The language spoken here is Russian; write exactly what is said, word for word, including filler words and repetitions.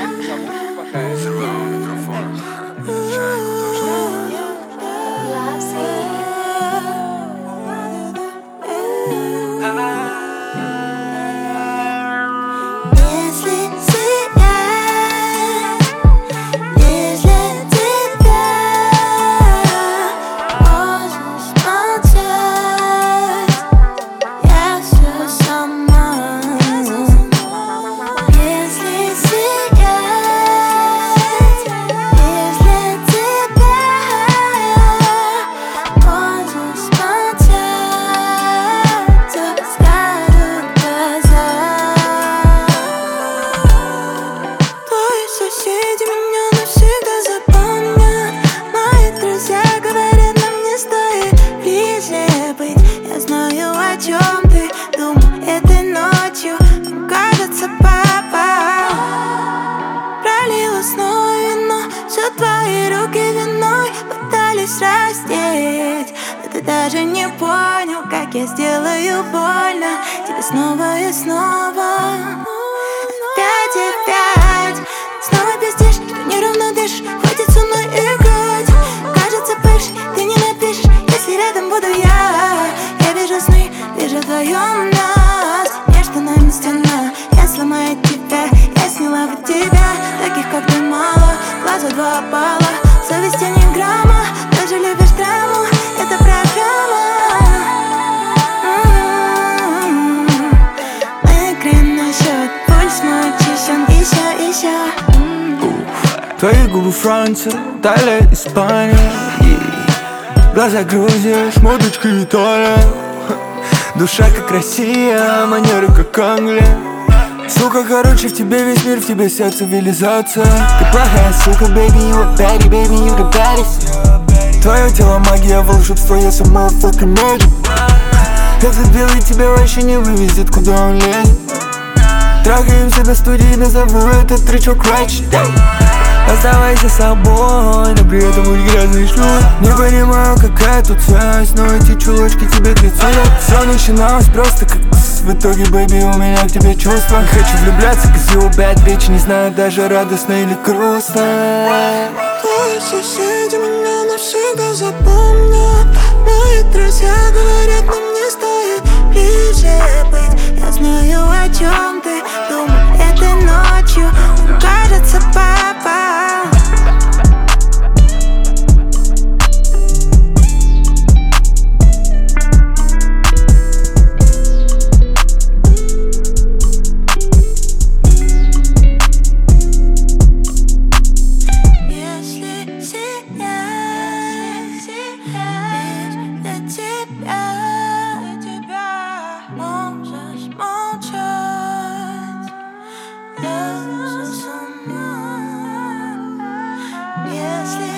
Раздеть, но ты даже не понял, как я сделаю больно тебе снова и снова. Пять и пять, снова пиздишь, что неровно дышишь, хватит со мной играть. Кажется, бывший, ты не напишешь, если рядом буду я. Я вижу сны, вижу вдвоем нас. Между нами стена, я сломаю тебя. Я сняла бы тебя, таких как ты мало. Глаза два балла, совести ни грамма. Даже любишь драму, это программа. м-м-м. Мы играем на счет, пульс мой чищен, еще, еще. м-м. Твои губы Франция, Италия, Испания, yeah. Глаза Грузия, шмоточка Италия. Душа как Россия, манеры как Англия. Сука, короче, в тебе весь мир, в тебе вся цивилизация. Ты плохая сука, baby, you a baddie, baby, you the baddest. Твое тело магия, волшебство, я сам motherfucking magic. Этот белый тебя вообще не вывезет, куда он лезет. Трахаемся до студии, назову этот тречок Ratchet. Оставайся собой, но при этом будь грязный шлюз. Не понимаю, какая тут связь, но эти чулочки тебе к лицу. Все начиналось просто как тс. В итоге, baby, у меня к тебе чувства. Не хочу влюбляться, cause you a bad bitch. Не знаю даже радостно или грустно. Твои соседи меня навсегда запомнят. Мои друзья говорят, нам не стоит ближе быть. Я знаю, о чем ты думал этой ночью. Кажется, папа. Если